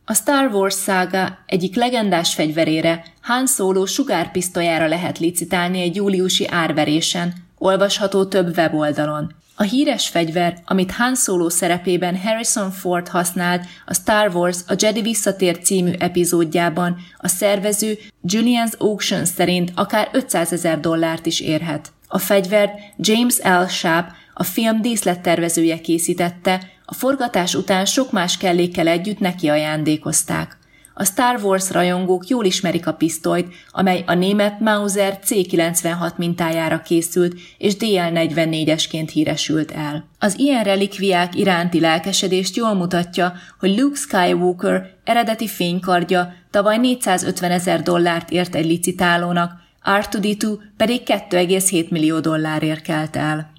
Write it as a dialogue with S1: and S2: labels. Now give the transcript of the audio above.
S1: A Star Wars szága egyik legendás fegyverére, Han Solo sugárpisztolyára lehet licitálni egy júliusi árverésen, olvasható több weboldalon. A híres fegyver, amit Han Solo szerepében Harrison Ford használt a Star Wars a Jedi Visszatér című epizódjában, a szervező Julian's Auction szerint akár $500,000 is érhet. A fegyvert James L. Schaap, a film díszlettervezője készítette, a forgatás után sok más kellékkel együtt neki ajándékozták. A Star Wars rajongók jól ismerik a pisztolyt, amely a német Mauser C96 mintájára készült és DL44-esként híresült el. Az ilyen relikviák iránti lelkesedést jól mutatja, hogy Luke Skywalker eredeti fénykardja tavaly $450,000 ért egy licitálónak, R2-D2 pedig $2,7 millió kelt el.